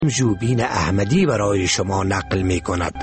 جوبین احمدی برای شما نقل می کند.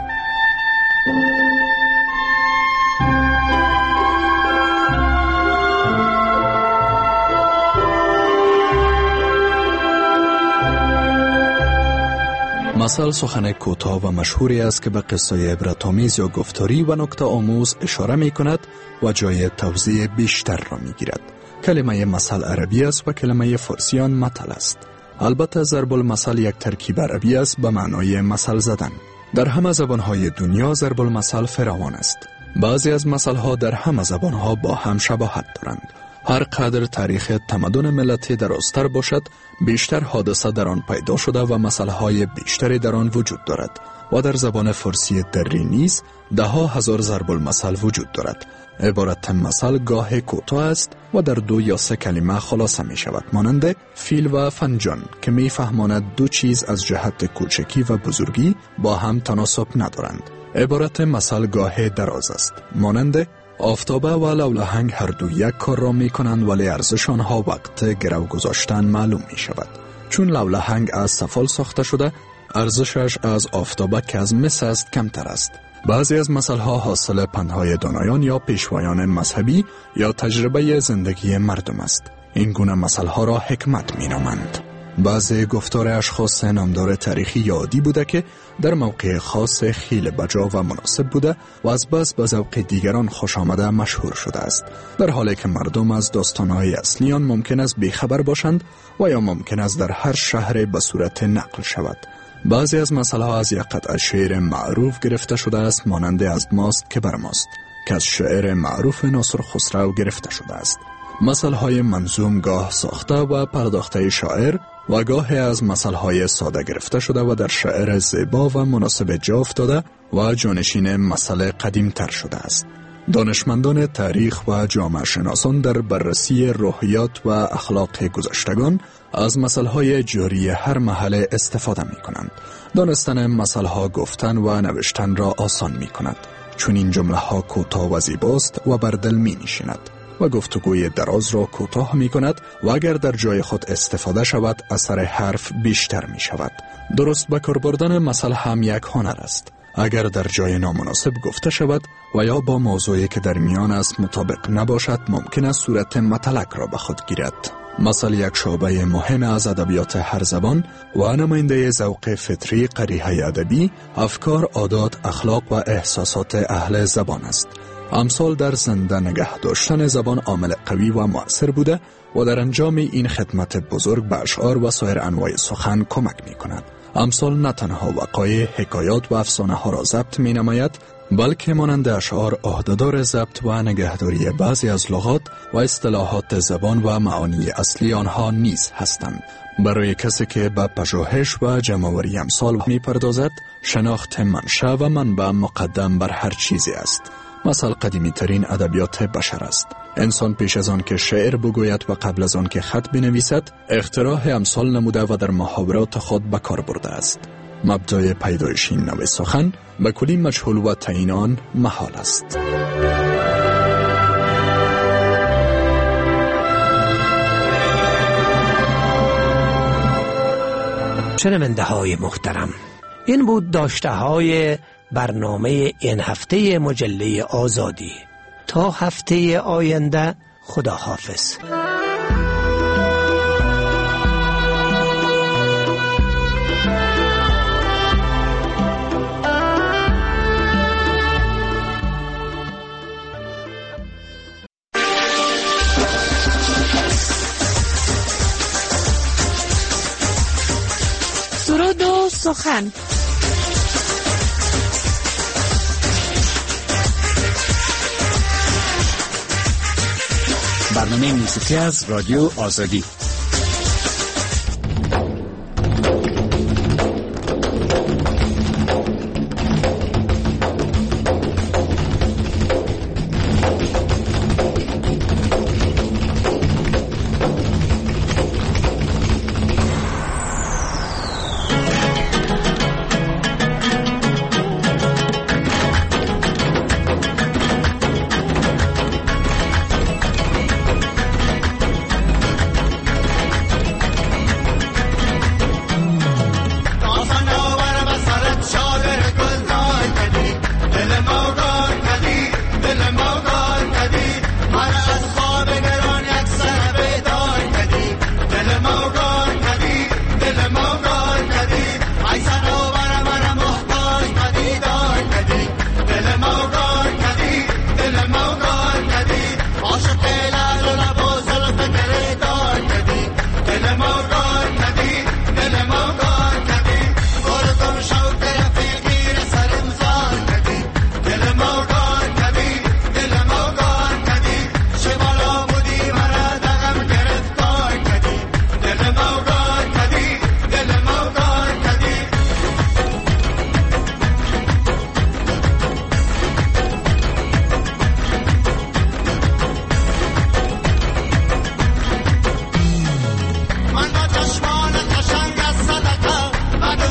مثل سخن کوتاه و مشهوری است که به قصه عبرت‌آمیز یا گفتاری و نکته آموز اشاره می کند و جای توضیح بیشتر را می گیرد. کلمه مثل عربی است و کلمه فارسی آن مثل است. البته ضرب المثل یک ترکیب عربی است به معنای مثل زدن. در همه زبانهای دنیا ضرب المثل فراوان است. بعضی از مثلها در همه زبانها با هم شباهت دارند. هر قدر تاریخ تمدن ملتی درازتر باشد، بیشتر حادثه در آن پیدا شده و مسائل بیشتری در آن وجود دارد و در زبان فارسی دری نیز ده ها هزار ضرب المثل وجود دارد. عبارت مثل گاه کوتاه است و در 2 یا 3 کلمه خلاصه می شود، مانند فیل و فنجان که می فهماند دو چیز از جهت کوچکی و بزرگی با هم تناسب ندارند. عبارت مثل گاه دراز است، مانند آفتابه و لولهنگ هر دو یک کار را می کنند ولی ارزش آنها وقت گرو گذاشتن معلوم می شود. چون لولهنگ از سفال ساخته شده، ارزشش از آفتابه که از مس است کمتر است. بعضی از مثلها حاصل پندهای دانایان یا پیشوایان مذهبی یا تجربه زندگی مردم است. این گونه مثلها را حکمت می نامند. بعضی گفتار اشخاص نامدار تاریخی یا عادی بوده که در موقع خاص خیلی بجا و مناسب بوده و از بس به ذوق دیگران خوش آمده مشهور شده است، در حالی که مردم از داستانهای اصلی آن ممکن است بیخبر باشند و یا ممکن است در هر شهر به صورت نقل شود. بعضی از مثلها از یک قطعه شعر معروف گرفته شده است، مانند از ماست که بر ماست که از شعر معروف ناصر خسرو گرفته شده است. مثلهای منظوم گاه ساخته و پرداخته شاعر و گاه از مثلهای ساده گرفته شده و در شعر زیبا و مناسب جا افتاده و جانشین مثل قدیم تر شده است. دانشمندان تاریخ و جامعه شناسان در بررسی روحیات و اخلاق گذشتگان از مثلهای جاری هر محل استفاده می کنند. دانستن مثلها گفتن و نوشتن را آسان می کند، چون این جمله ها کوتاه و زیباست و بر دل می نشیند و گفتگوی دراز را کوتاه می کند و اگر در جای خود استفاده شود اثر حرف بیشتر می شود. درست به کار بردن مثل هم یک هنر است. اگر در جای نامناسب گفته شود و یا با موضوعی که در میان است مطابق نباشد، ممکن است صورت متلک را به خود گیرد. مثل یک شعبه مهم از ادبیات هر زبان و نماینده ذوق فطری قریحه ادبی، افکار، عادات، اخلاق و احساسات اهل زبان است. امثال در زنده نگه داشتن زبان عامل قوی و مؤثر بوده و در انجام این خدمت بزرگ به اشعار و سایر انواع سخن کمک می کند. امثال نه تنها وقایع، حکایات و افسانه ها را ضبط می نماید، بلکه مانند اشعار عهده‌دار ضبط و نگهداری بعضی از لغات و اصطلاحات زبان و معانی اصلی آنها نیز هستند. برای کسی که به پژوهش و جمع‌آوری امثال می پردازد، شناخت منشأ و منبع مقدم بر هر چیزی است. مثل قدیمی ترین ادبیات بشر است. انسان پیش از آن که شعر بگوید و قبل از آن که خط بنویسد، اختراع امثال نموده و در محاورات خود به کار برده است. مبدأ پیدایش این نوع سخن به کلی مجهول و تعیین آن محال است. شنونده های محترم، این بود داشته های برنامه این هفته مجله آزادی. تا هفته آینده، خدا حافظ. سرود و سخن. برنامه موسیقی از رادیو آزادی.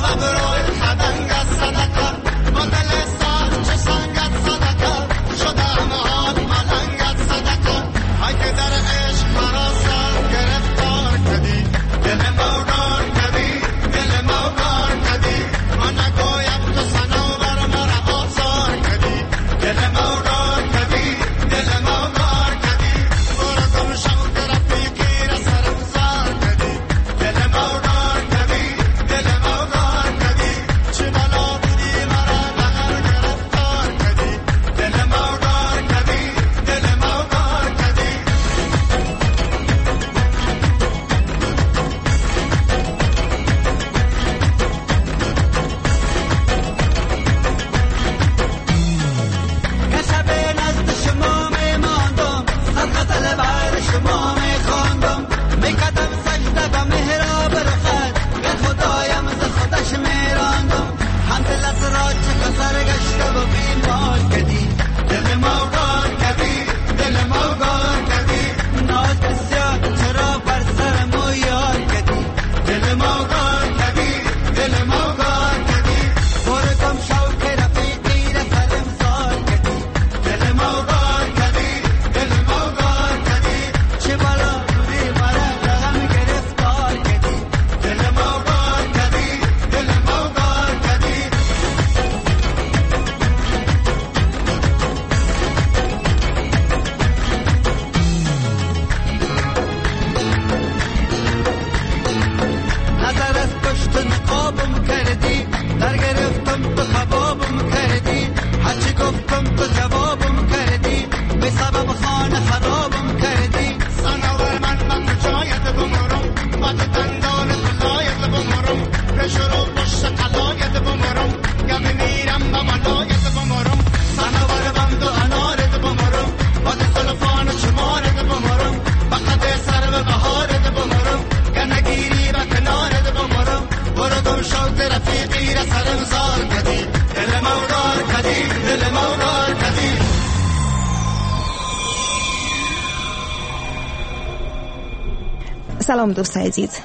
سلام دوستان عزیز،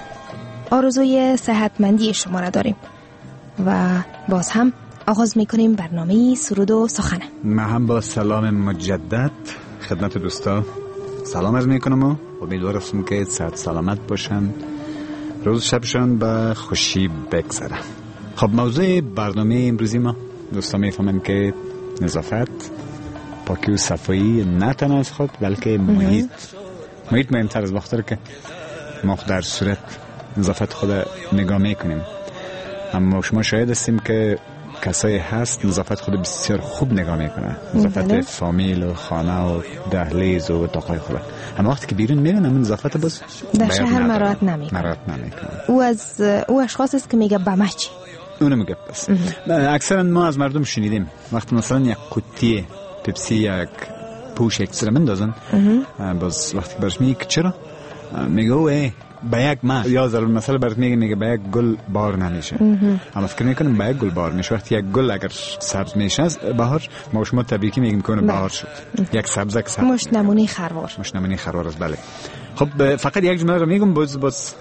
آرزوی صحتمندی شما را داریم و باز هم آغاز میکنیم برنامه سرود و سخن. من هم با سلام مجدد خدمت دوستا سلام عرض میکنم و امیدوارم که صحت سلامت باشن، روز شبشان به خوشی بگذره. خب موضوع برنامه امروزی ما دوستا میفهمن که نظافت، پاکی و صفایی نه تنها از خود بلکه محیط مهمتر از وقتی که ما در صورت نظافت خود نگاه میکنیم، اما شما شاید هستیم که کسایی هست نظافت خود بسیار خوب نگاه میکنه، نظافت فامیل و خانه و دهلیز و اتاقای خود، اما وقتی که بیرون میرن همون نظافت باز در شهر مرات نمیکنه. او اشخاص است که میگه بمه چی؟ اونو میگه بس. اکثرا ما از مردم شنیدیم وقتی مثلا یک قطعه پپسی یک پوش اکسترا مندازن، باز وقتی برش میگه که چرا؟ میگه اوه به یک ماه یا ضرور مثلا برات میگه به یک گل بار نمیشه، اما فکر میکنم به یک گل بار میشه. وقتی یک گل اگر سبز میشه از بهار، ما شما طبیعی میگیم که بهار شد، یک سبزک سبز مش نمونه خروار است. بله. خب فقط یک جمله رو میگم باز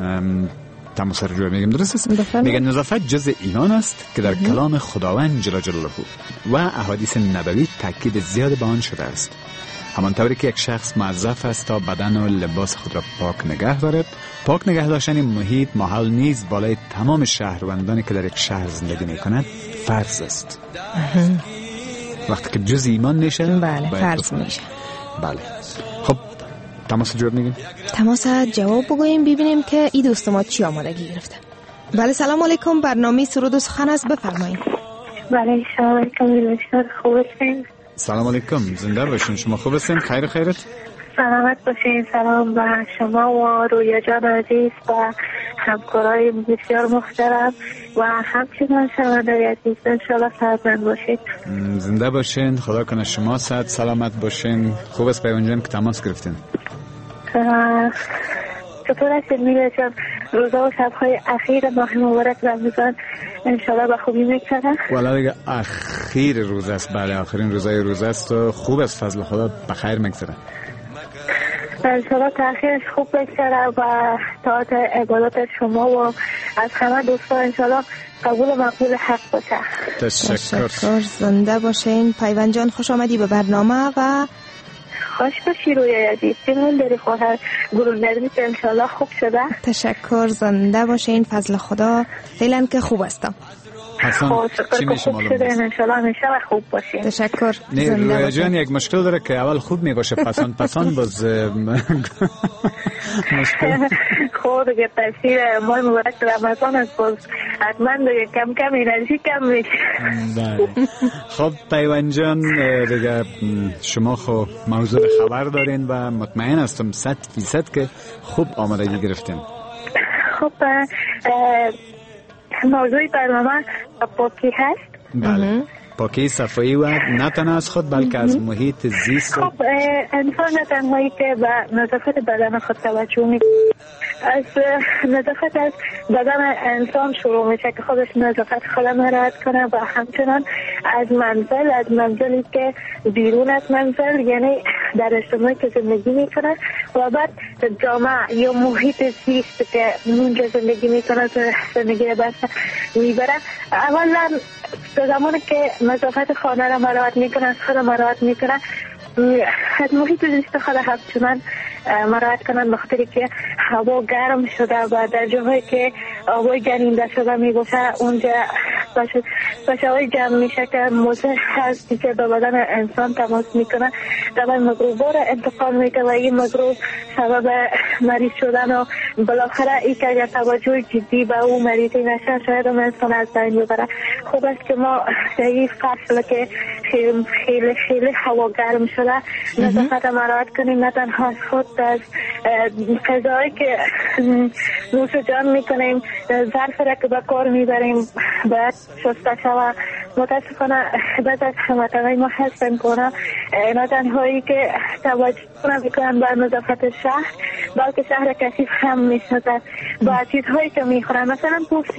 تماس رو میگم، درست است؟ میگه نظافت جز ایمان است که در کلام خداوند جل جلاله و احادیث نبوی تاکید زیاد به آن شده است. همانطوری که یک شخص موظف است تا بدن و لباس خود را پاک نگه دارد، پاک نگه داشتن محیط محل نیز بالای تمام شهروندانی که در یک شهر زندگی میکنند فرض است. وقتی که جز ایمان میشه، بله فرض میشه. بله. خب تماس جواب بگوییم ببینیم که این دوست ما چی آمادگی گرفته. بله سلام علیکم، برنامه سرود و سخن است، بفرمایید. بله سلام علیکم، خوب هستین؟ سلام علیکم، زنده باشین. شما خوب هستین؟ خیرت؟ سلامت باشین. سلام به شما و رویا جان عزیز و همکارای بسیار محترم و همچنان شنوندگان عزیز، انشالله صحتمند باشید. زنده باشین، خدا کنه شما صحت سلامت باشین. خوب است پیوان جان که تماس گرفتین. چطور هستید میله جان؟ روزا و شبهای اخیر ماه مبارک رمضان انشالله به خوبی میگذره؟ والا دیگه اخیر روز است، بله آخرین روزای روز است و خوب است، فضل خدا بخیر میگذره. انشالله تاخیرش خوب بگذره و طاعت عبادات شما و از همه دوستا انشالله قبول مقبول حق باشه. تشکر. زنده باشین. پیوند جان خوش آمدی به برنامه و خوش باشی رویا عزیز. چون داری خواهر گروه نرمی که انشالله خوب شده. تشکر. زنده باشین. فضل خدا فعلا که خوب هستم. حسن چی میشه معلوم نیست. انشالله همیشه خوب باشین. تشکر. رویا جان یک مشکل داره که اول خوب میگوشه پسان باز مشکل. خود دیگه تاثیر ماه مبارک رمضان است، باز حتما دیگه کم کم انرژی کم میشه. بله. خب پیوند جان دیگه شما خو موضوع خبر دارین و مطمئن هستم 100% که خوب آمادگی گرفتین. خب موضوع برنامه پاکی هست. بله. پاکی صفایی و نه تنها از خود بلکه از محیط زیست. خب انسان نه تنهایی که به نظافت بدن خود توجه میکنه، از نظافت از بدن انسان شروع میشه که خودش نظافت خود مراعات کنه و همچنان از منزلی که بیرون از منزل، یعنی در اجتماعی که زندگی میکنه و بعد جامعه یا محیط زیست که اونجا زندگی میکنه زندگی بس میبره. اولا زمانی که نظافت خانه را مراعات میکنه، از خود مراعات میکنه، از محیط زیست خود همچنان مراعات کنن، بخاطری که هوا گرم شده و در جاهایی که هوای گرینده شده میگوشه اونجا بشوای جمع میشه که موضوع هستی که به بدن انسان تماس میکنه، در مکروبا را انتقال میکنه و این مکروب سبب مریض شدن و بالاخره ای که اگر توجه جدی به او مریضی نشه شاید هم انسان از بین ببره. خوب است که ما در این فصل که خیلی هوا گرم شده نظافت مراعات کنیم، نه تنها از خود، از غذایی که نوش جان میکنیم، ظرف را که به کار میبریم باید شسته شود. متاسفانه بعض از هموطنان ما هستن کنه نه تنهایی که توجه نمیکنن بر نظافت شهر، بلکه شهر کثیف هم میشناسن با چیزهایی که میخورن، مثلا پوست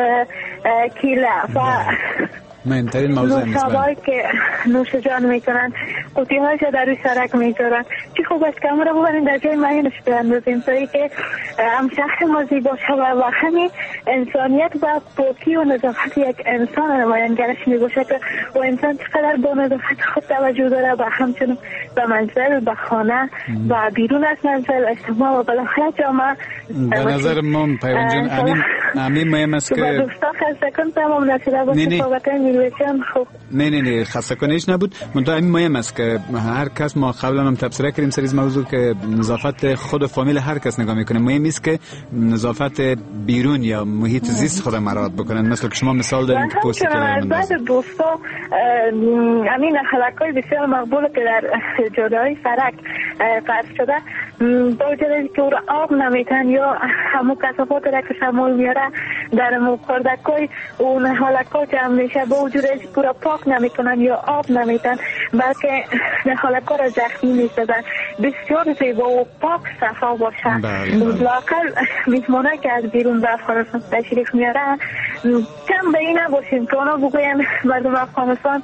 کیله و مهمترین موضوع نوشابه‌ای که نوش جان میکنن، قوطی‌هایش در روی سرک میذارن. چی خوب است که همه را ببرین در جای معینش بیاندازیم تا که هم شهر ما زیبا شود و همین انسانیت و پاکی و نظافت یک انسان نمایانگرش میباشه که و انسان چقدر با نظافت خود توجه داره و همچنین به منزل، به خانه و بیرون از منزل، اجتماع و بالاخره جامعه. به نظر من پیوند جان همین مهم است که دوستا خسته کن تمام نشده باشه صحبت میلوچم. خوب نه خسته کنیش نبود. منتها همین مهم است که هر کس، ما قبلا هم تبصره کردیم سر این موضوع که نظافت خود فامیل هر کس نگاه میکنه، مهم است که نظافت بیرون یا محیط زیست خود مراعات بکنن. مثلا که شما مثال دارین که پوست که از بعد دوستا همین حلقای بسیار مقبول که در جاده‌های سرک قطع شده با وجود که او را آب نمیتن یا همون کثافات را که شمول میاره در مقردکای اون حلقا جمع میشه، با وجود که او را پاک نمیکنن یا آب نمیتن بلکه حلقا را زخمی میسازن. بسیار زیبا و پاک صفا باشن. لااقل میهمانایی که از بیرون به افغانستان تشریف میارن کم به این نباشیم که اونا بگوین مردم افغانستان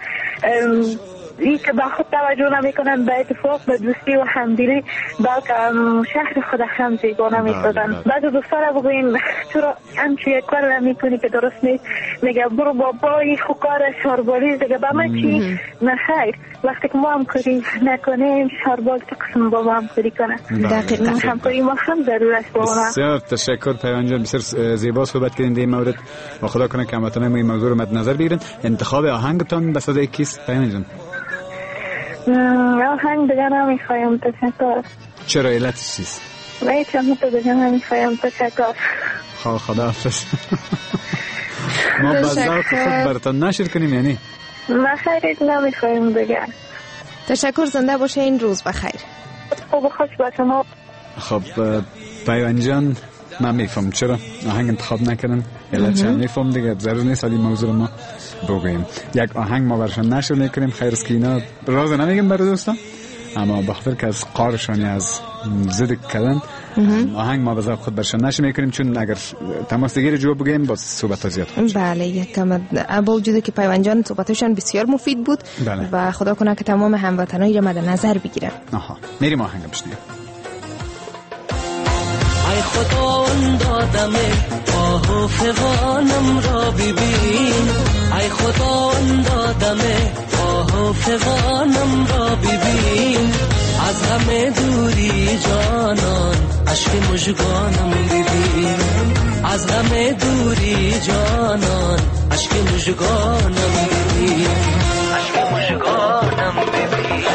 ای که به خود توجه نمیکنن، به اتفاق، به دوستی و همدلی، بلکه شهر خود هم زیبا نمیسازن. بعض دوستا را بگوین چرا همچی یک کار نمیکنی که درست نیست، میگه برو بابایی خوکار شاربالی دیگه به من چی؟ نه خیر، وقتی که ما همکاری نکنیم شاربال چه قسم با ما همکاری کنه؟ دقیقا همکاری ما هم ضرور است با اونا. بسیار تشکر پیوند جان، بسیار زیبا صحبت کردین در این مورد و خدا کنه که هموطنان ما این موضوع رو مد نظر بگیرن. انتخاب آهنگتان به صدای کیست پیوند جان؟ آهنگ دیگه نمیخوایم، تشکر. چرا علتش چیست؟ چون تو دیگه نمیخوایم، تشکر. خدا حافظ. ما بازار خود براتون نشر کنیم یعنی؟ ما خیرید نمیخوایم دیگه. تشکر، زنده باشه، این روز بخیر. خوب خوش باشه. ما خب پیوند جان من میفهم چرا آهنگ انتخاب نکردن، علت چند میفهم دیگه، ضرور نیست این موضوع ما بگویم. یک آهنگ ما برشان نشر میکنیم، خیر است که اینا راز نمیگیم برای دوستان، اما بخاطر که از قارشانی از زد کردن آهنگ ما بذار خود برشان نشر میکنیم، چون اگر تماس دیگه جو بگیم با صحبت زیاد خواهد. بله، یکم با وجود که پیوند جان صحبتشان بسیار مفید بود. بله. و خدا کنه که تمام هموطنایی را مد نظر بگیرن. میریم آهنگ بشنویم. ای خداوند آدم آه و فغانم را ببین، ای خداوند آدم آه و فغانم را ببین، از غم دوری جانان اشک مژگانم ببین، از غم دوری جانان اشک مژگانم ببین، اشک مژگانم ببین.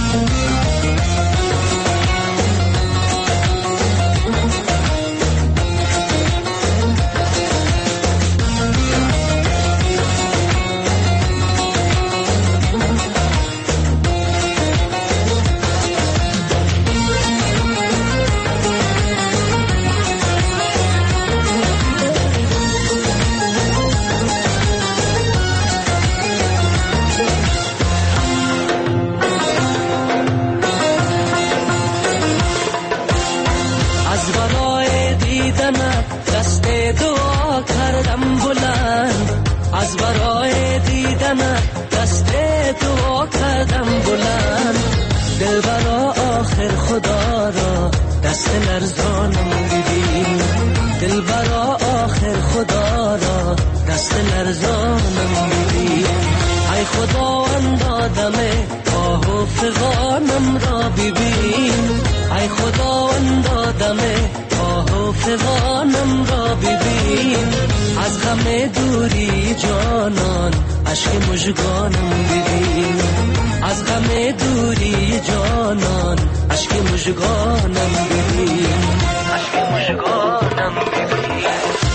دست دعا کردم بلند، از برای دیدنت دست دعا کردم بلند، دلبرا آخر خدا را دست لرزانم ببین، دلبرا آخر خدا را دست لرزانم ببین، ای خداوند آدم آه و فغانم را ببین، ای خداوند آدم آه و فغانم را ببین، از غم دوری جانان اشک مژگانم ببین، از غم دوری جانان اشک مژگانم ببین، اشک مژگانم ببین.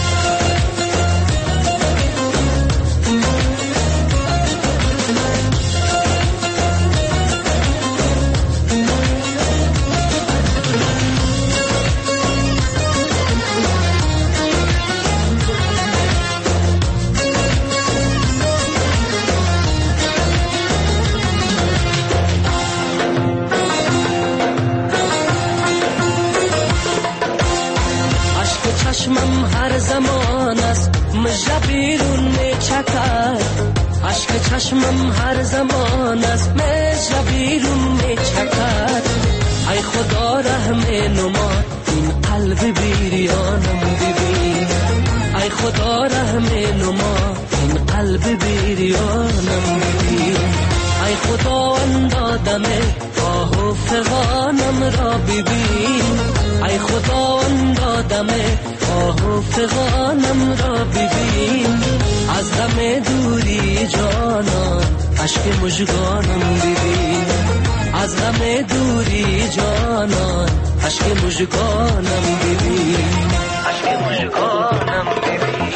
چشمم هر زمان است مژه بیرون میچکد، اشک چشمم هر زمان است مژه بیرون میچکد، ای خدا رحم نما این قلب بیریانم ببین، ای خدا رحم نما این قلب بیریانم ببین، ای خداوند آدم آه و فغانم را ببین، ای خداوند آدم آه و فغانم را ببین، از غم دوری جانان اشک مژگانم ببین، از غم دوری جانان اشک مژگانم ببین، اشک مژگانم ببین.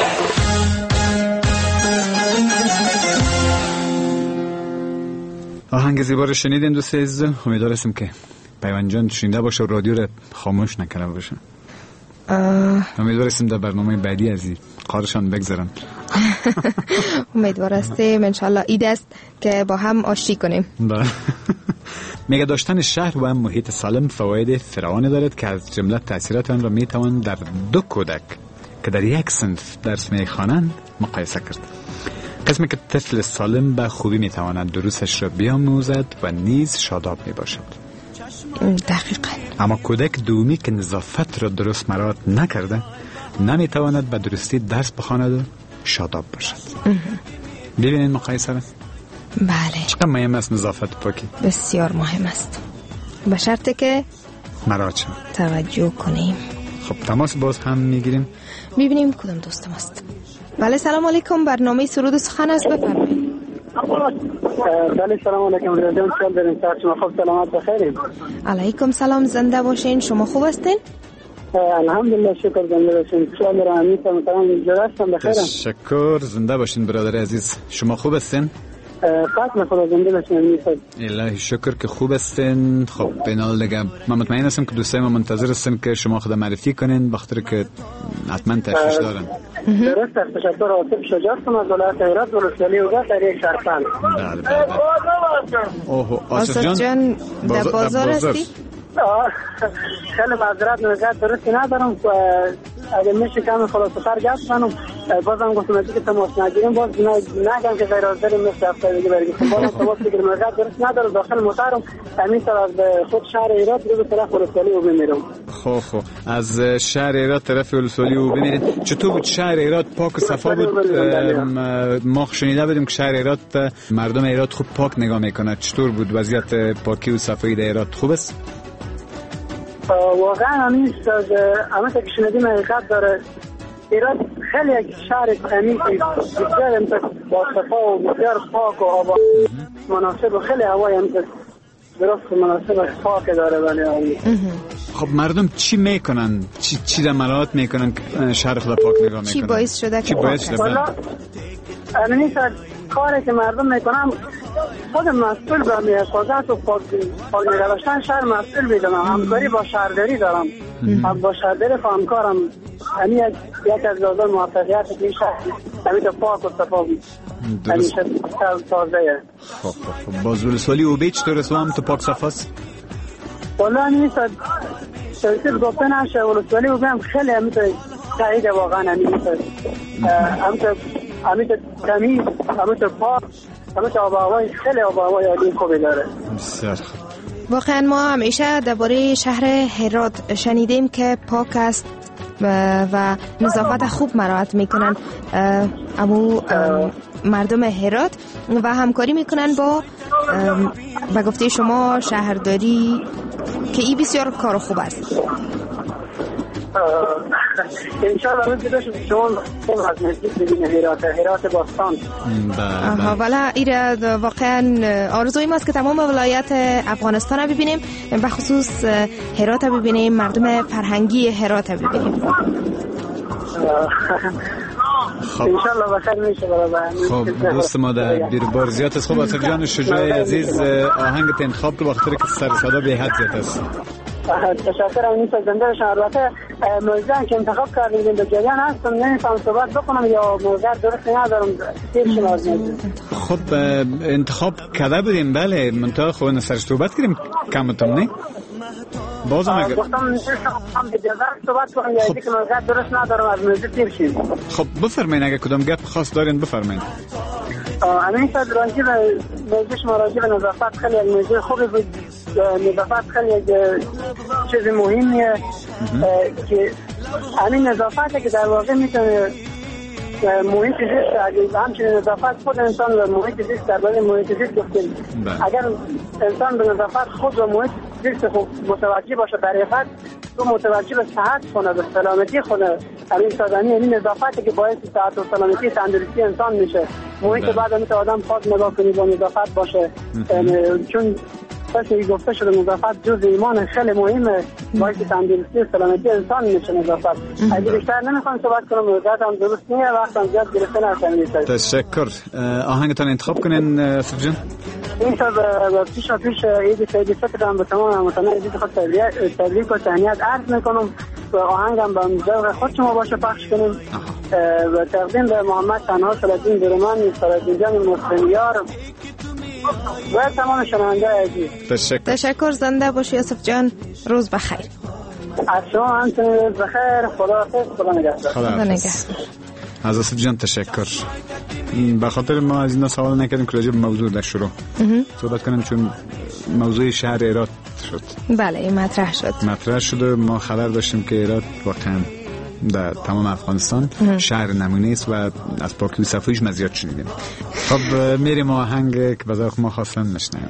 آهنگ زیبا رو شنیدین دوست عزیز، امیدوارم که پیوند جان شنیده باشه و رادیو رو خاموش نکنه باشه. امیدوارم در برنامه بعدی از این قارشان بگذارن. امیدوار هستیم انشالله ایده است که با هم آشتی کنیم. میگه داشتن شهر و محیط سالم فواید فراوانی دارد که از جمله تأثیرات آن را میتوان در دو کودک که در یک صنف درس میخوانند مقایسه کرد. قسمی که طفل سالم به خوبی میتواند دروسش را بیاموزد و نیز شاداب میباشد. دقیقاً. اما کودک دومی که نظافت را درست مراعات نکرده نمیتواند به درستی درس بخواند و شاداب باشد. ببینید مقایسه را. بله. چقدر مهم است نظافت پاکی؟ بسیار مهم است. به شرطی که مراعات شود. توجه کنیم. خب تماس باز هم میگیریم. میبینیم کدام دوستم است. بله سلام علیکم، برنامه سرود و سخن است، بفرمایید. بله سلام علیکم رادیو چال دارین، شما خوب سلامت بخیرین؟ علیکم سلام، زنده باشین. شما خوب هستین؟ الحمدلله شکر، زنده باشین. چال دارم امیتا مثلا جرستم بخیرم. تشکر، زنده باشین برادر عزیز. شما خوب هستین؟ قطع خدا زنده باشین امیتا. الهی شکر که خوب هستین. خب بینال دیگه من مطمئن هستم که دوستای ما منتظر هستن که شما خود معرفی کنین، بخاطر که حتما تشویش دارن. درست است. تشکر آصف شجاعت از ولایت هرات ولسوالی اوگا تحریک شرفند. بله بله. اوه آصف جان در بازار هستی؟ خیلی معذرت نگاه درستی ندارم، اگر میشه کمی خلاصه تر گفت کنم. بازم گفتم که تماس نگیریم، باز نگم که غیر حاضریم مثل هفته دیگه برگردیم. بازم تماس بگیریم، نگاه درست ندارم. داخل موترم همین طرف از خود شهر هرات رو به طرف ولسوالی او میرم. خب از شهر هرات طرف ولسوالی و بمیرید. چطور بود شهر هرات؟ پاک و صفا بود؟ ما شنیده بودیم که شهر هرات مردم هرات خوب پاک نگاه میکنه. چطور بود وضعیت پاکی و صفایی در هرات؟ خوب است؟ واقعا همین همه که شنیدیم حقیقت داره. هرات خیلی یک شهر عمیقی بسیار با صفا و بسیار پاک و آباد مناسب و خیلی هوای درست و مناسب پاک داره. ولی خب مردم چی میکنن؟ چی عملات میکنن که شهر خود پاک نگاه میکنن؟ چی باعث شده که پاک است؟ والا همین کاری که مردم میکنن خود مسئول به حفاظت و پاک نگاه داشتن شهر مسئول میدونم. همکاری با شهرداری دارم. با شهرداری همکارم. همین یک از لازم موفقیت که این شهر همین پاک و صفا بود. همیشه تازه. خب باز ولسوالی و بیچ طور اسو هم تو پاک صفاست؟ والا نیست ترتیب گفته نشه. ولسوالی و بیم خیلی همیشه تایید واقعا همیشه تمیز، همیشه پاک، همیشه آب و هوای خیلی آب و هوای عالی خوبی داره. بسیار خوب. واقعا ما همیشه درباره شهر هرات شنیدیم که پاک است و نظافت خوب مراعات میکنن مردم هرات و همکاری میکنن با گفته شما شهرداری که این بسیار کار خوب است. انشاءالله من دیده شما خوب از نزدیک ببینه هرات باستان. والا ایره واقعا آرزوی ماست که تمام ولایت افغانستان رو ببینیم، به خصوص هرات رو ببینیم، مردم فرهنگی هرات رو ببینیم. انشالله بخیر میشه برای. خب دوست ما در بیربارزیات از خوب آصف جان شجاع عزیز آهنگت انتخاب که بخاطر که سر صدا به حد زیاد است. تشکرم. نیست زندهشان البته موضوعی که انتخاب کردیم به جریان هستم نمیفهم صحبت بکنم یا موضوع درست ندارم تیر شما از خب انتخاب کرده بودیم بله منطقه خواه سرش صحبت کردیم کمتم نه؟ بازم اگر گفتم هم به جزر صحبت کنم یا که موضوع درست ندارم از موضوع تیر شیم. خب بفرمین اگر کدام گپ خاص دارین بفرمین. همین شاید راجع به موضوع شما راجع به نظافت خیلی یک موضوع خوبی بود. نظافت خیلی یک چیز مهمیه که همین نظافت که در واقع میتونه محیط زیست اگه همچنین نظافت خود انسان و محیط زیست در باره محیط زیست گفتیم اگر انسان به نظافت خود و محیط زیست متوجه باشه در حقیقت تو متوجه به صحت کنه به سلامتی خونه همین سادانی این نظافتی که باعث صحت و سلامتی تندرستی انسان میشه محیط بعد میتونه آدم پاک نگاه کنی با نظافت باشه چون پس گفته شده نظافت جز ایمان خیلی مهمه باعث تندرستی و سلامتی انسان میشه نظافت. اگه بیشتر نمیخوام صحبت کنم موضوعات هم درست نیست وقتم زیاد گرفته نشم. تشکر. آهنگتان انتخاب کنین آصف جان. این سال پیش عید فطر هم به تمام هموطنان عید خود تبریک و تهنیت عرض میکنم و آهنگم به ذوق خود شما باشه پخش کنیم و تقدیم به محمد تنها صلاتین درمان صلاتین جان مسلمیار و تمام شنونده عزیز. تشکر. زنده باشی آصف جان. روز بخیر. از شما همچنین روز بخیر. خداحافظ. خدا نگهدار. از آصف جان تشکر. به خاطر ما از اینا سوال نکردیم که راجع به موضوع در شروع صحبت کنیم چون موضوع شهر هرات شد. بله این مطرح شد و ما خبر داشتیم که هرات واقعا در تمام افغانستان شهر نمونه است و از پاکی و صفاییش مزیت شنیدیم. خب میریم آهنگ که به ذوق ما خواستن نشنیم.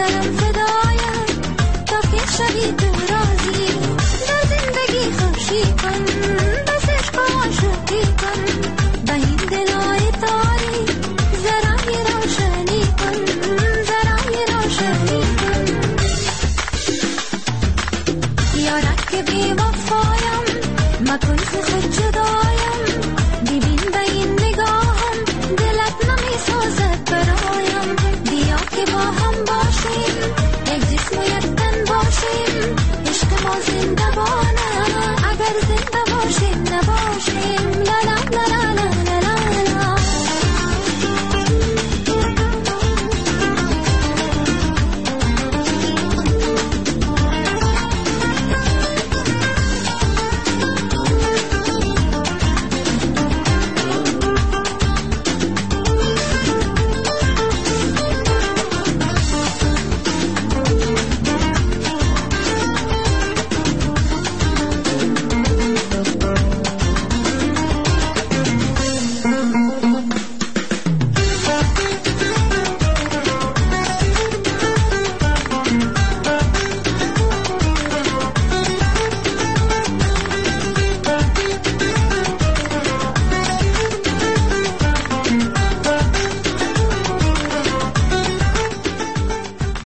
سرم فدایم تا که شوی تو راضی در زندگی خوشی کن